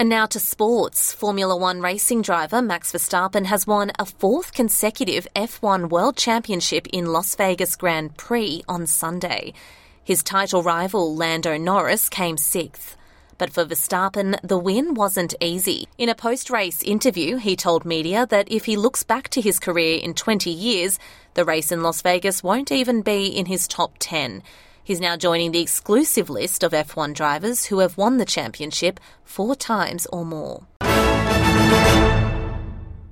And now to sports. Formula One racing driver Max Verstappen has won a fourth consecutive F1 World Championship in Las Vegas Grand Prix on Sunday. His title rival Lando Norris came sixth. But for Verstappen, the win wasn't easy. In a post-race interview, he told media that if he looks back to his career in 20 years, the race in Las Vegas won't even be in his top 10. He's now joining the exclusive list of F1 drivers who have won the championship 4 times or more.